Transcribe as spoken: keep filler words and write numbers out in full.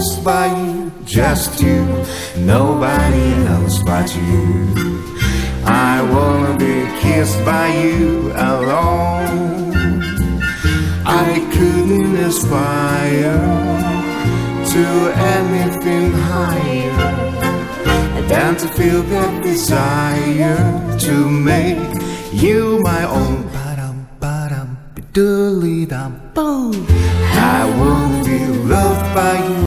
kissed by you, just you, nobody else but you. I wanna be kissed by you alone. I couldn't aspire to anything higher than to feel that desire to make you my own. Ba-dum, ba-dum, ba-doodly-dum, boom. I wanna be loved by you.